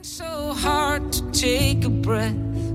So hard to take a breath.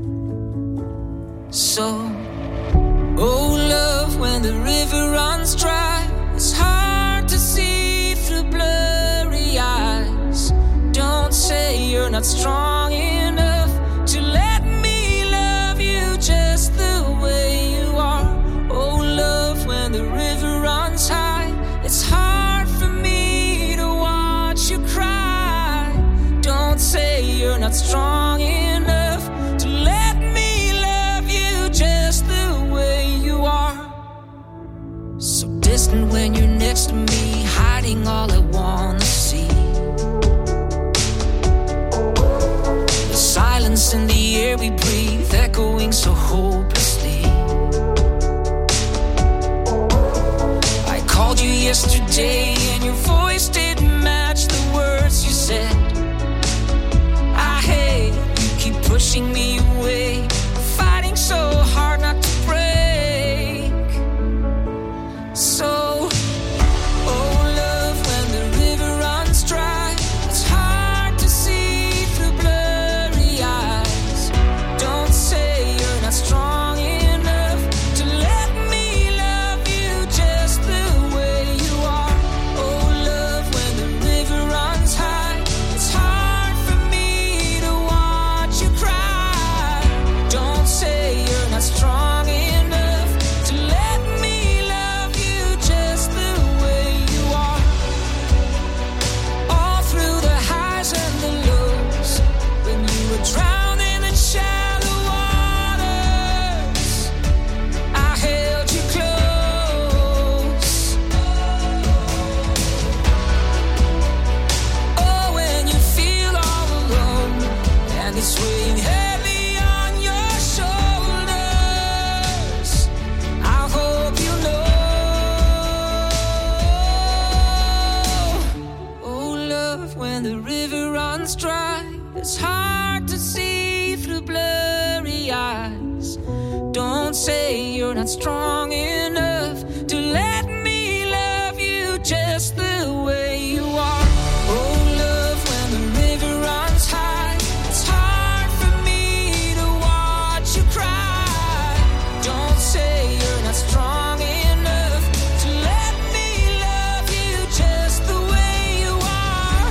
So, oh love, when the river runs dry, it's hard to see through blurry eyes. Don't say you're not strong enough to let me love you just the way you are. Oh love, when the river runs high, it's hard for me to watch you cry. Don't say you're not strong enough to let me love you just the way you are. So distant when you're next to me, hiding all I wanna see. The silence in the air we breathe, echoing so hopelessly. I called you yesterday and your voice didn't match the words you said. I hate you keep pushing me away, fighting so hard not to break. So, oh love, when the river runs dry, it's hard to see through blurry eyes. Don't say you're not strong enough to let me love you just the way you are. Oh love, when the river runs high, it's hard for me to watch you cry. Don't say you're not strong enough to let me love you just the way you are. All through the highs and the lows, when you were drowning in shallow waters, I held you close. Oh, when you feel all alone and it's weighing heavy on your shoulders, I hope you know. Oh love, when the river runs dry, it's hard to see through blurry eyes. Don't say you're not strong enough to let me love you just the way you are. Oh love, when the river runs high, it's hard for me to watch you cry. Don't say you're not strong enough to let me love you just the way you are.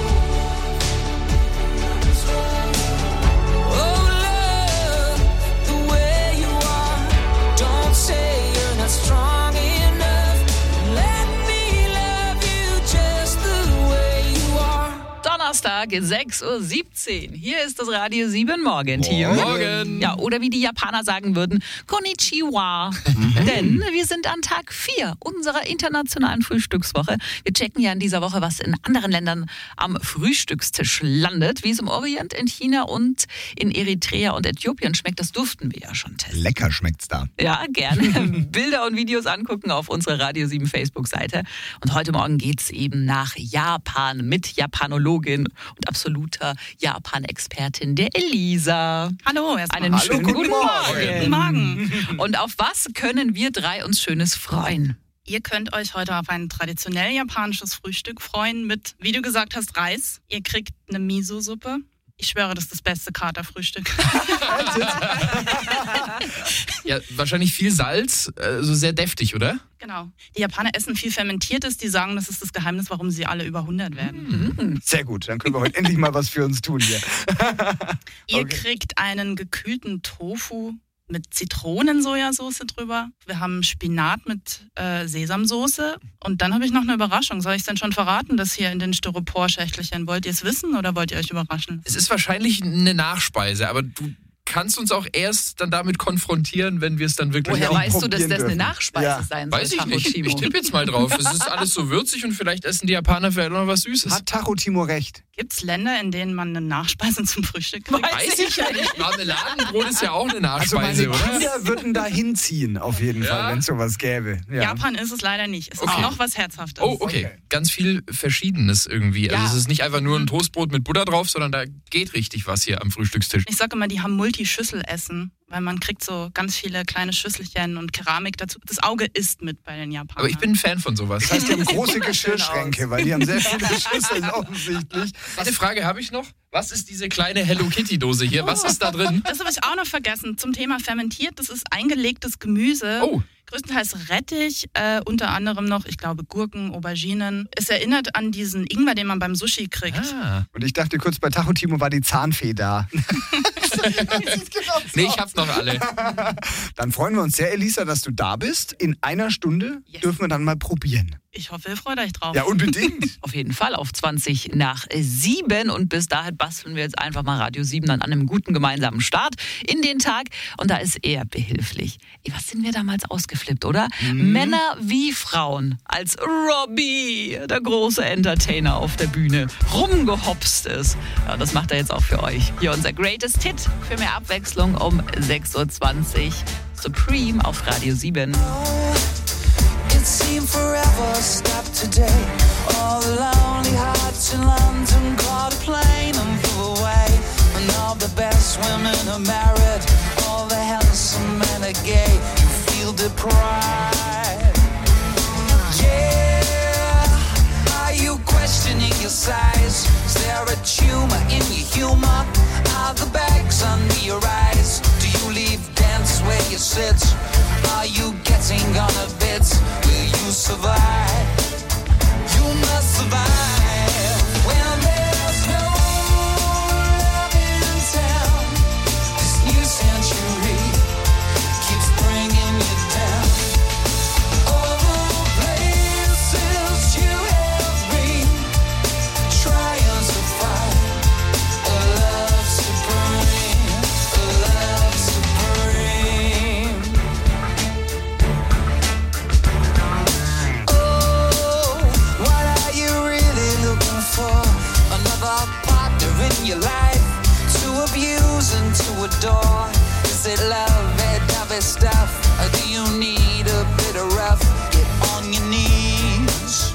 Oh love, the way you are. Don't say you're not strong enough. Let me love you just the way you are. Donnerstag, 6:17 Uhr. Hier ist das Radio 7 Morgen-Team. Morgen. Ja, oder wie die Japaner sagen würden, Konnichiwa. Denn wir sind an Tag 4 unserer internationalen Frühstückswoche. Wir checken ja in dieser Woche, was in anderen Ländern am Frühstückstisch landet. Wie es im Orient, in China und in Eritrea und Äthiopien schmeckt, das durften wir ja schon testen. Lecker schmeckt's da. Ja, gerne. Bilder und Videos angucken auf unserer Radio 7 Facebook-Seite. Und heute Morgen geht's eben nach Japan mit Japanologin und absoluter Japan-Expertin, der Elisa. Hallo, erstmal. Einen schönen guten guten Morgen. Guten Morgen. Und auf was können wir drei uns Schönes freuen? Ihr könnt euch heute auf ein traditionell japanisches Frühstück freuen mit, wie du gesagt hast, Reis. Ihr kriegt eine Miso-Suppe. Ich schwöre, das ist das beste Katerfrühstück. Ja, wahrscheinlich viel Salz, so sehr deftig, oder? Genau. Die Japaner essen viel Fermentiertes. Die sagen, das ist das Geheimnis, warum sie alle über 100 werden. Sehr gut, dann können wir heute endlich mal was für uns tun hier. Ihr kriegt einen gekühlten Tofu mit Zitronensojasauce drüber. Wir haben Spinat mit Sesamsoße. Und dann habe ich noch eine Überraschung. Soll ich es denn schon verraten, das hier in den Styropor-Schächtelchen? Wollt ihr es wissen oder wollt ihr euch überraschen? Es ist wahrscheinlich eine Nachspeise, aber du kannst uns auch erst dann damit konfrontieren, wenn wir es dann wirklich Woher auch weißt du, dass probieren das eine dürfen. Nachspeise Ja. sein soll? Weiß ich nicht. Tacho-Timo? Ich tippe jetzt mal drauf. Es ist alles so würzig und vielleicht essen die Japaner vielleicht auch noch was Süßes. Hat Tacho-Timo recht? Gibt es Länder, in denen man eine Nachspeise zum Frühstück kriegt? Weiß ich ja nicht. Marmeladenbrot ist ja auch eine Also Nachspeise, meine oder? Kinder würden da hinziehen, auf jeden Fall, wenn es sowas gäbe. Ja. Japan ist es leider nicht. Es ist Okay. noch was Herzhaftes. Oh, okay. Ganz viel Verschiedenes irgendwie. Ja. Also es ist nicht einfach nur ein Toastbrot mit Butter drauf, sondern da geht richtig was hier am Frühstückstisch. Ich sage immer, die haben Multischüsselessen, weil man kriegt so ganz viele kleine Schüsselchen und Keramik dazu. Das Auge isst mit bei den Japanern. Aber ich bin ein Fan von sowas. Das heißt, die haben große Geschirrschränke, weil die haben sehr viele Schüsseln offensichtlich. Eine Frage habe ich noch. Was ist diese kleine Hello Kitty Dose hier? Was ist da drin? Das habe ich auch noch vergessen. Zum Thema fermentiert, das ist eingelegtes Gemüse. Oh. Größtenteils Rettich, unter anderem noch, ich glaube, Gurken, Auberginen. Es erinnert an diesen Ingwer, den man beim Sushi kriegt. Ah. Und ich dachte kurz, bei Tacho Timo war die Zahnfee da. Nee, ich hab's noch alle. Dann freuen wir uns sehr, Elisa, dass du da bist. In einer Stunde dürfen wir dann mal probieren. Ich hoffe, ihr freut euch drauf. Ja, unbedingt. Auf jeden Fall auf 7:20. Und bis dahin basteln wir jetzt einfach mal Radio 7 dann an einem guten gemeinsamen Start in den Tag. Und da ist er behilflich. Was sind wir damals ausgeflippt, oder? Männer wie Frauen. Als Robbie, der große Entertainer auf der Bühne, rumgehopst ist. Ja, das macht er jetzt auch für euch. Hier unser Greatest Hit für mehr Abwechslung um 6:20 Uhr. Supreme auf Radio 7. It seemed forever stopped today. All the lonely hearts in London caught a plane and flew away. And all the best women are married. All the handsome men are gay. You feel deprived. Yeah. Are you questioning your size? Is there a tumor in your humor? Are the bags under your eyes? Do you leave dance where you sit? Are you getting on a bit? Will you survive? You must survive. When there's no love in town, this new century keeps bringing you down. All the places you have been, trying to find a love supreme, a love supreme. Oh, what are you really looking for? Another partner in your life to abuse and to adore? Is it love, that dovey stuff? Or do you need a bit of rough? Get on your knees.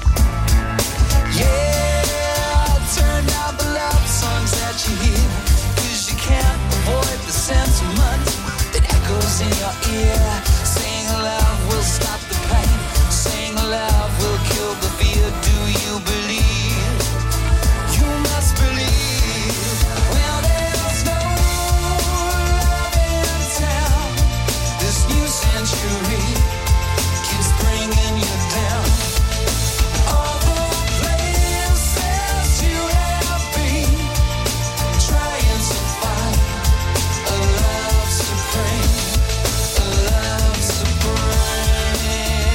Yeah, turn down the love songs that you hear, 'cause you can't avoid the sentiment that echoes in your ear. Saying love will stop the pain, saying love will kill the fear. Do you believe? You must believe. Well, there's no love in town. This new century keeps bringing you down. All the places you have been, trying to find a love supreme, a love supreme.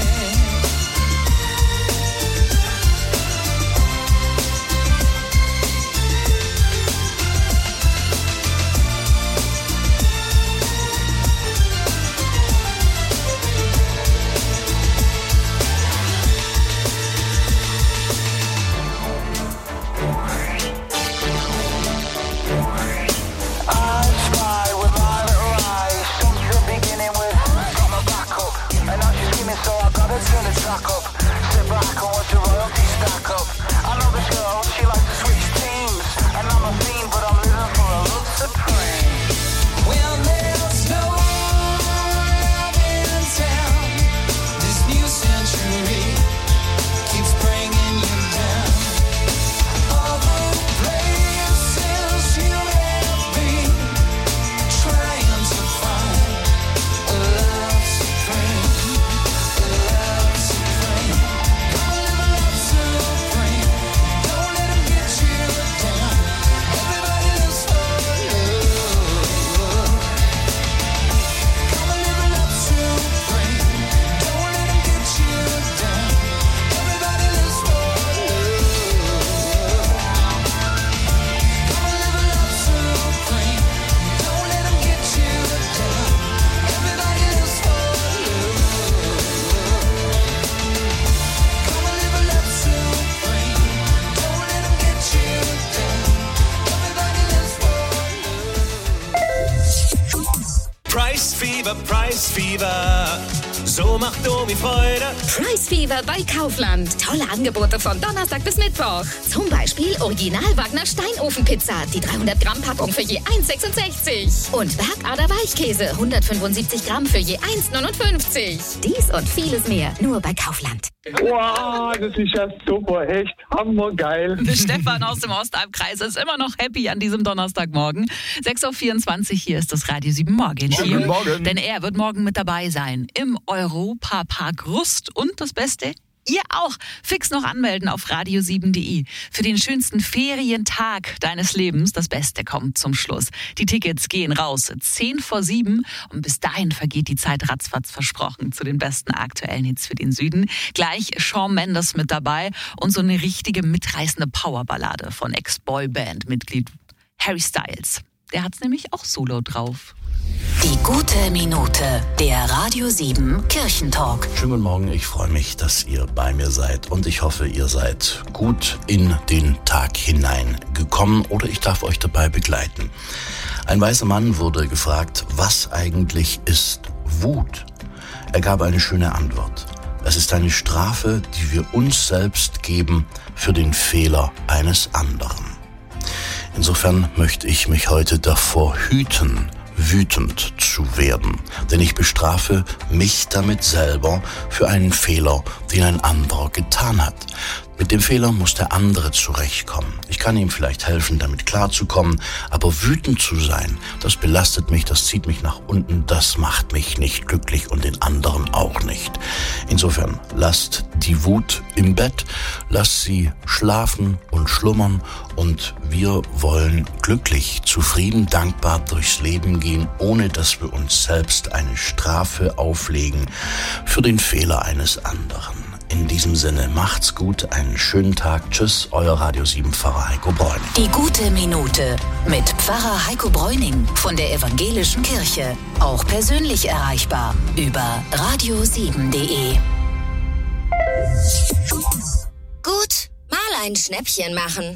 I spy with my little eyes since the beginning with got my back up, and now she's screaming, so I gotta turn the track up. Sit back and watch the royalty stack up. I know this girl, she likes to switch teams, and I'm a fiend, but I'm living for a love supreme. Well, there's no love in town. This new century keeps bringing you down. All the places you have been, trying to find a love supreme, a love supreme. Come live a love supreme. Don't let 'em get you down. Everybody lives for love. Come live a love supreme. Don't let 'em get you down. Everybody lives for love. Come live a love supreme. Don't let 'em get you down. Everybody lives for love. Come live a love supreme. Don't let 'em get you down. Everybody lives for love. Price Fever, Price Fever. So macht Domi Freude. Price Fever bei Kaufland. Tolle Angebote von Donnerstag bis Mittwoch. Zum Beispiel Original Wagner Steinofenpizza. Die 300 Gramm Packung für je 1,66. Und Bergader Weichkäse. 175 Gramm für je 1,59. Dies und vieles mehr. Nur bei Kaufland. Wow, das ist ja super. Echt hammergeil. Der Stefan aus dem Ostalbkreis ist immer noch happy an diesem Donnerstagmorgen. 6.24 Uhr, hier ist das Radio 7 Morgenteam. Guten Morgen. Denn er wird morgen mit dabei sein im Europapark Rust. Und das Beste, ihr auch. Fix noch anmelden auf radio7.de. Für den schönsten Ferientag deines Lebens. Das Beste kommt zum Schluss. Die Tickets gehen raus 6:50 und bis dahin vergeht die Zeit ratzfatz, versprochen, zu den besten aktuellen Hits für den Süden. Gleich Shawn Mendes mit dabei und so eine richtige mitreißende Powerballade von Ex-Boyband-Mitglied Harry Styles. Der hat's nämlich auch solo drauf. Die gute Minute, der Radio 7 Kirchentalk. Schönen guten Morgen, ich freue mich, dass ihr bei mir seid und ich hoffe, ihr seid gut in den Tag hineingekommen oder ich darf euch dabei begleiten. Ein weißer Mann wurde gefragt, was eigentlich ist Wut? Er gab eine schöne Antwort. Es ist eine Strafe, die wir uns selbst geben für den Fehler eines anderen. Insofern möchte ich mich heute davor hüten, wütend zu werden, denn ich bestrafe mich damit selber für einen Fehler, den ein anderer getan hat. Mit dem Fehler muss der andere zurechtkommen. Ich kann ihm vielleicht helfen, damit klarzukommen, aber wütend zu sein, das belastet mich, das zieht mich nach unten, das macht mich nicht glücklich und den anderen auch nicht. Insofern lasst die Wut im Bett, lasst sie schlafen und schlummern und wir wollen glücklich, zufrieden, dankbar durchs Leben gehen, ohne dass wir uns selbst eine Strafe auflegen für den Fehler eines anderen. In diesem Sinne, macht's gut, einen schönen Tag. Tschüss, euer Radio 7 Pfarrer Heiko Bräuning. Die gute Minute mit Pfarrer Heiko Bräuning von der Evangelischen Kirche. Auch persönlich erreichbar über radio7.de. Gut, mal ein Schnäppchen machen.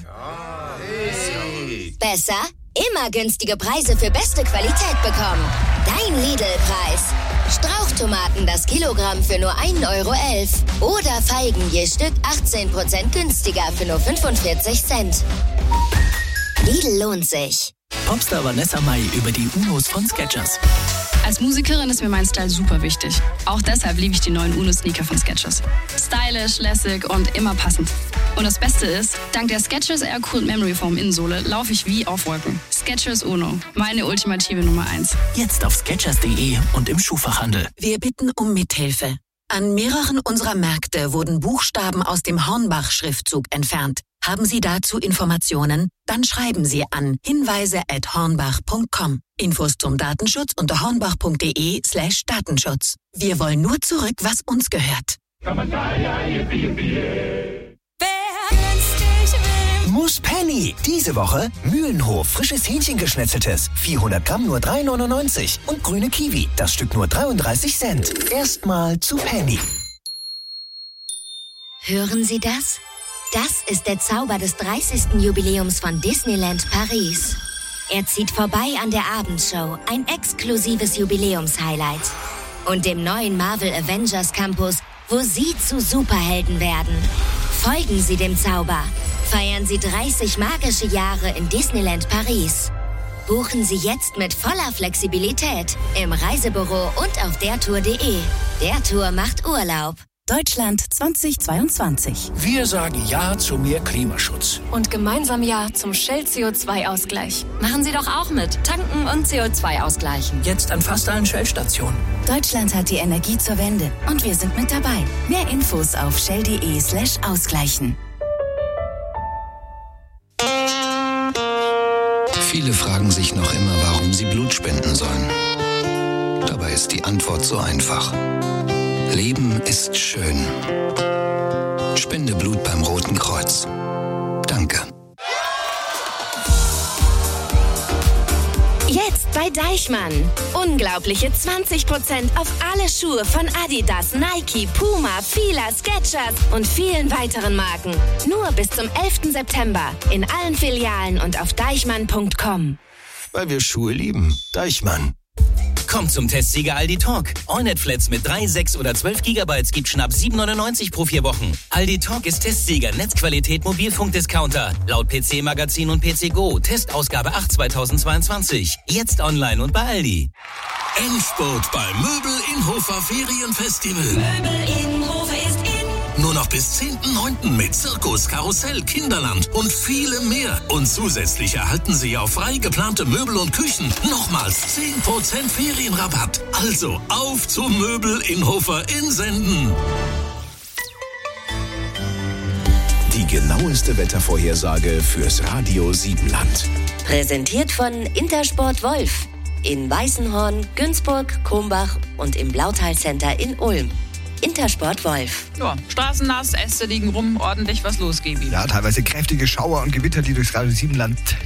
Besser? Immer günstige Preise für beste Qualität bekommen. Dein Lidl-Preis. Strauchtomaten das Kilogramm für nur 1,11 € oder Feigen je Stück 18% günstiger für nur 45 Cent. Lidl lohnt sich. Popstar Vanessa Mai über die Unos von Skechers. Als Musikerin ist mir mein Style super wichtig. Auch deshalb liebe ich die neuen Uno-Sneaker von Skechers. Stylish, lässig und immer passend. Und das Beste ist, dank der Skechers Air Cool Memory Foam Innensohle laufe ich wie auf Wolken. Skechers Uno, meine ultimative Nummer 1. Jetzt auf skechers.de und im Schuhfachhandel. Wir bitten um Mithilfe. An mehreren unserer Märkte wurden Buchstaben aus dem Hornbach-Schriftzug entfernt. Haben Sie dazu Informationen? Dann schreiben Sie an hinweise@hornbach.com. Infos zum Datenschutz unter hornbach.de/Datenschutz. Wir wollen nur zurück, was uns gehört. Muss Penny. Diese Woche Mühlenhof frisches Hähnchengeschnetzeltes. 400 Gramm nur 3,99. Und grüne Kiwi. Das Stück nur 33 Cent. Erstmal zu Penny. Hören Sie das? Das ist der Zauber des 30. Jubiläums von Disneyland Paris. Er zieht vorbei an der Abendshow, ein exklusives Jubiläumshighlight. Und dem neuen Marvel Avengers Campus, wo Sie zu Superhelden werden. Folgen Sie dem Zauber. Feiern Sie 30 magische Jahre in Disneyland Paris. Buchen Sie jetzt mit voller Flexibilität im Reisebüro und auf dertour.de. Der Tour macht Urlaub. Deutschland 2022. Wir sagen Ja zu mehr Klimaschutz. Und gemeinsam Ja zum Shell CO2-Ausgleich. Machen Sie doch auch mit. Tanken und CO2 ausgleichen. Jetzt an fast allen Shell-Stationen. Deutschland hat die Energie zur Wende. Und wir sind mit dabei. Mehr Infos auf shell.de/ausgleichen. Viele fragen sich noch immer, warum sie Blut spenden sollen. Dabei ist die Antwort so einfach. Leben ist schön. Spende Blut beim Roten Kreuz. Danke. Jetzt bei Deichmann. Unglaubliche 20% auf alle Schuhe von Adidas, Nike, Puma, Fila, Skechers und vielen weiteren Marken. Nur bis zum 11. September in allen Filialen und auf deichmann.com. Weil wir Schuhe lieben. Deichmann. Kommt zum Testsieger Aldi Talk. AllNet-Flats mit 3, 6 oder 12 GB gibt schon ab 7,99 pro 4 Wochen. Aldi Talk ist Testsieger Netzqualität Mobilfunkdiscounter. Laut PC Magazin und PC Go. Testausgabe 8 2022. Jetzt online und bei Aldi. Endspurt beim Möbel in Hofer Ferienfestival. Möbel in Hofer ist in. Nur noch bis 10.9. mit Zirkus, Karussell, Kinderland und vielem mehr. Und zusätzlich erhalten Sie auf frei geplante Möbel und Küchen nochmals 10% Ferienrabatt. Also auf zum Möbel in Hofer in Senden. Die genaueste Wettervorhersage fürs Radio Siebenland. Präsentiert von Intersport Wolf. In Weißenhorn, Günzburg, Krumbach und im Blautal-Center in Ulm. Intersport Wolf. Ja, straßennass, Äste liegen rum, ordentlich was los, Gebi. Ja, teilweise kräftige Schauer und Gewitter, die durchs Radio Siebenland